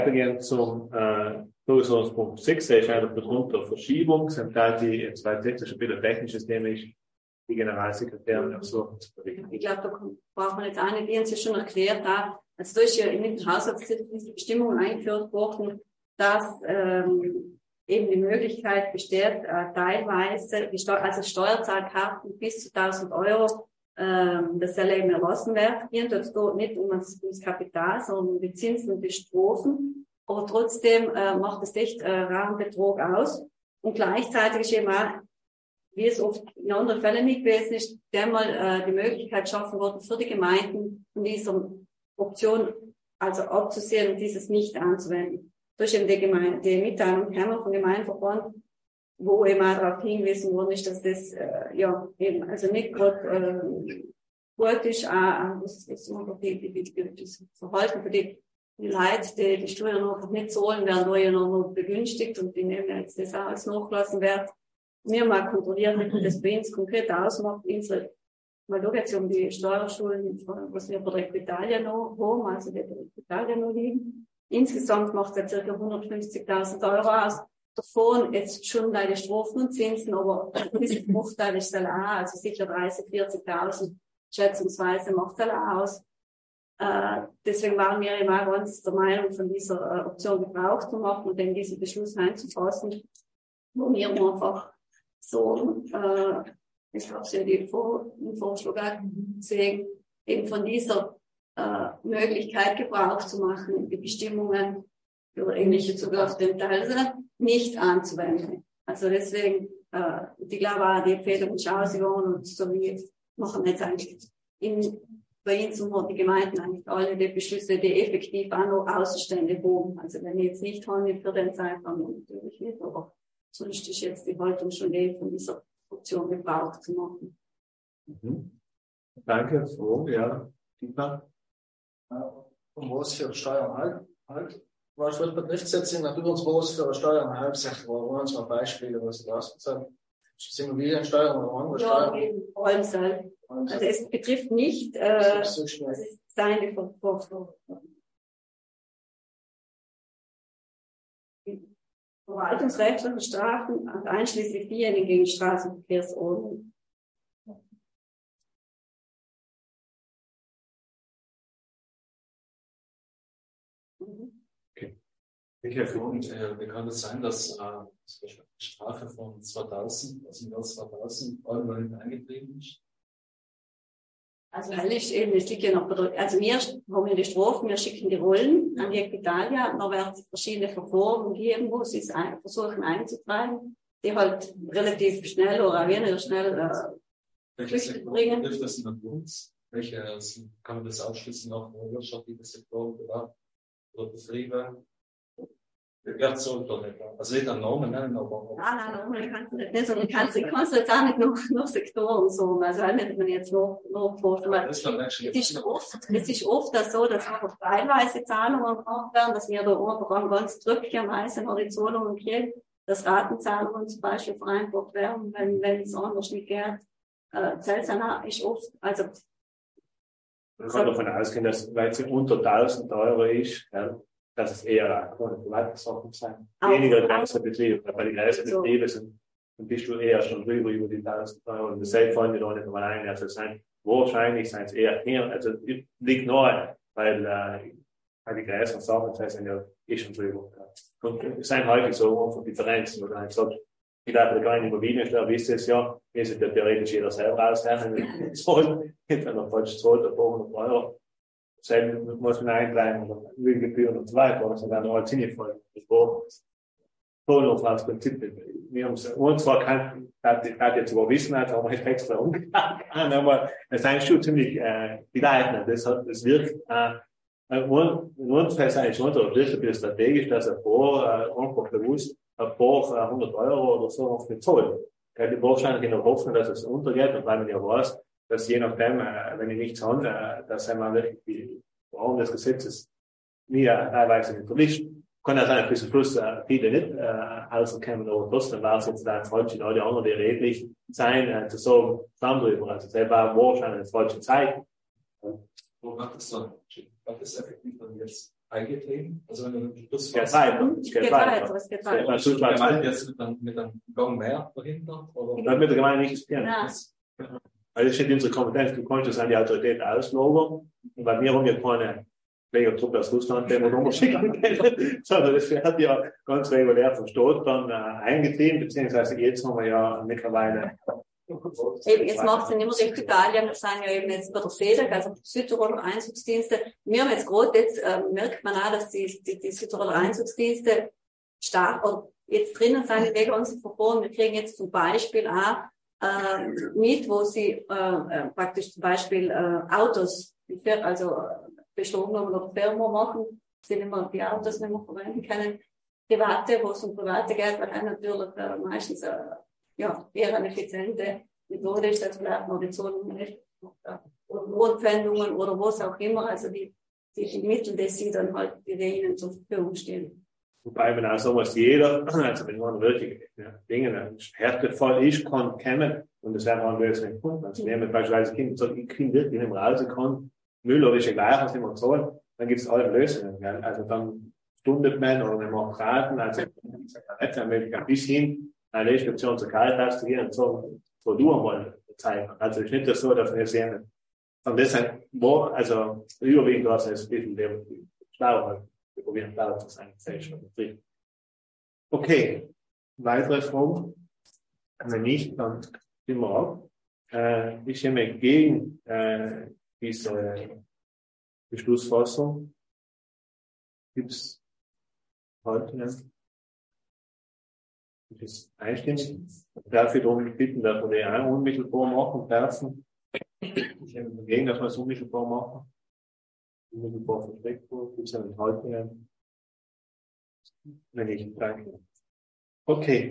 Weitergehen zum Tagesordnungspunkt 6, der ist eigentlich darunter Verschiebung, sind da die zwei technische, wieder technisches, nämlich die Generalsekretärin ersuchen zu berichten. Ich glaube, da braucht man jetzt auch nicht, wie uns ja schon erklärt hat. Also da ist ja in den Haushaltsgesetz diese Bestimmung eingeführt worden, dass eben die Möglichkeit besteht, teilweise, also Steuerzahlkarten bis zu 1.000 Euro, das soll eben erlassen werden. Hier geht es nicht um das Kapital, sondern um die Zinsen und die Strophen. Aber trotzdem macht es echt Rahmenbetrag aus. Und gleichzeitig ist eben auch, wie es oft in anderen Fällen nicht gewesen ist, einmal die Möglichkeit geschaffen worden für die Gemeinden, von dieser Option also abzusehen und dieses nicht anzuwenden. Durch eben die Mitteilung vom Gemeindeverband, wo eben auch darauf hingewiesen worden ist, dass das ja eben also nicht gerade gut ist, das Verhalten für die Leute, die Steuern einfach nicht zahlen, werden da ja noch begünstigt und die nehmen jetzt das auch als nachgelassen wird. Wir mal kontrollieren, wie das bei uns konkret ausmacht. Weil da geht es um die Steuerschulden, was wir bei der Equitalia noch haben, also die bei der Equitalia noch liegen. Insgesamt macht es ja ca. 150.000 Euro aus. Davon jetzt schon deine Strophen und Zinsen, aber dieser Bruchteil ist dann auch, also sicher 30.000, 40.000 schätzungsweise macht er auch aus. Deswegen waren wir immer ganz der Meinung, von dieser Option Gebrauch zu machen und dann diesen Beschluss einzufassen, wo wir einfach so, ich glaube, sind die im Vorschlag deswegen eben von dieser Möglichkeit Gebrauch zu machen, die Bestimmungen oder ähnliche sogar auf den Teil nicht anzuwenden. Also deswegen, ich glaube auch, die Empfehlung ist ausgegangen und so wie machen jetzt eigentlich bei uns und die Gemeinden eigentlich alle die Beschlüsse, die effektiv auch noch Außenstände haben. Also wenn ich jetzt nicht habe für den Zeitraum, natürlich nicht, aber sonst ist jetzt die Haltung schon von dieser Option Gebrauch zu machen. Mhm. Danke, so, ja, Dieter. Und was für Steuern halt. Was betrifft jetzt in Naturensbos für Steuern halb, waren zwei Beispiele, was du ausgezahlt hast. Ist das Immobiliensteuer oder andere Steuern? Ja, eben, vor allem selbst. Also es betrifft nicht, das ist seine verwaltungsrechtlichen Strafen, also einschließlich diejenigen gegen Straßenverkehrsordnung. Okay. Wie kann es sein, dass eine Strafe von 2000, also im Jahr 2000, Euro nicht eingetrieben ist? Also weil ist eben, es liegt ja noch, also wir haben ja die Strafen, wir schicken die Rollen an die Equitalia, dann werden es verschiedene Verfahren geben, wo sie es versuchen einzutreiben, die halt relativ schnell oder auch weniger schnell Früchte bringen. Betrifft das in uns? Welche kann man das ausschließen auf wirtschaftliche Sektoren oder Betriebe? Ja, so doch nicht. Also nicht an Namen nennen, aber. Nein, man kann es nicht so. Man kann es jetzt auch nicht noch Sektoren sagen. Also, wenn man jetzt noch vorstellen. Es ist oft so, dass einfach teilweise Zahlungen gemacht werden, dass wir da einfach ganz drücklicherweise noch die Zahlungen kriegen, dass Ratenzahlungen zum Beispiel vereinbart werden, wenn es anders nicht geht. Seltsam ist oft, also. Man kann davon ausgehen, dass, weil es unter 1.000 Euro ist, ja, dass es eher private Sachen sein. Weniger große Betriebe. Bei den großen Betrieben bist du eher schon drüber über die 1.000 Euro. Und deshalb fallen die da nicht mal ein. Also wahrscheinlich sind es eher mehr, also liegt nahe, weil die großen Sachen sind ja schon drüber. Und es sind häufig so einfach Differenzen, wo du halt sagst, ich glaube, der kleine Immobiliensteuer wisst es ja, wir sind ja theoretisch jeder selber ausrechnen, wenn er falsch zahlt, ein paar 100 Euro. Selben muss man eintreiben, oder Gebühren und so weiter, das sind dann alle ziemlich voll. Das war das Prinzip. Wir haben es, uns zwar hat jetzt sogar wissen, also haben wir jetzt extra umgegangen, aber es ist eigentlich schon ziemlich, die Leute, das wirkt, in uns fällt es eigentlich schon, oder wirklich ein bisschen strategisch, dass ein paar, einfach bewusst, ein paar 100 Euro oder so auf den Zoll. Die wahrscheinlich in der Hoffnung, dass es untergeht, und weil man ja weiß, dass je nachdem, wenn ich nichts habe, dass einmal wirklich die Form des Gesetzes mir teilweise nicht erwischt. Kann ja sein, bis zum Schluss viele nicht rauskommen, aber trotzdem war es jetzt dann falsch in alle anderen, die redlich sein, zu sagen, zusammen drüber. Also das war wahrscheinlich eine falsche Zeit. Wo macht es dann? Macht es effektiv dann jetzt eingetrieben? Also wenn du das Es geht weiter. Es geht weiter. Also, der meint jetzt mit einem Gang mehr dahinter? Oder? das wird der Gemeinde nicht passieren. Nein. Also das steht in unserer Kompetenz, du kannst das an die Autorität auslagern. Und bei mir haben wir keine Pflegertruppe aus Russland, den wir nochmal schicken können, sondern das wird ja ganz regulär vom Staat dann eingetrieben, beziehungsweise jetzt haben wir ja mittlerweile. Eben, jetzt macht es ja nicht mehr richtig Italien, wir sind ja eben jetzt bei der SEDAG, also Südtiroler Einzugsdienste. Wir haben jetzt gerade, jetzt merkt man auch, dass die Südtiroler Einzugsdienste stark, oder jetzt drinnen sind in den ganzen Verfahren. Wir kriegen jetzt zum Beispiel auch mit, wo sie praktisch zum Beispiel Autos, also bestohlen oder Firma machen, sind immer die Autos nicht mehr verwenden können. Private, wo es um private geht, weil er natürlich meistens eher eine effiziente Methode ist, als vielleicht noch die Zonen nicht oder Notwendungen oder was auch immer, also die Mittel, die sie dann halt, die ihnen zur Verfügung stehen. Wobei, wenn auch so was jeder, also wenn man wirklich ein Härtefall ist, kann kommen und das wäre auch eine Lösung gefunden. Also wenn man beispielsweise Kind sagt, ich kann wirklich nicht mehr raus kann, Müll oder ist ja gleich, was immer zahlen, dann gibt es alle Lösungen. Gell? Also dann stundet man oder man macht Raten, also nicht bis hin eine Station zur Caritas zu gehen und so du einmal zeigen. Also es ist nicht so, dass wir sehen, und deshalb war, also überwiegend war es ein bisschen der schlau, wir probieren schlau zu sein. Okay, weitere Fragen? Wenn nicht, dann sind wir ab. Ich stimme gegen diese Beschlussfassung. Gibt es Haltungen? Das ist einstimmig. Ich darf ich darum bitten, dass wir die auch unmittelbar machen dürfen. Ich habe dagegen, dass wir es unmittelbar machen. Unmittelbar versteckt wird. Gibt es eine Haltung? Wenn nicht, danke. Okay.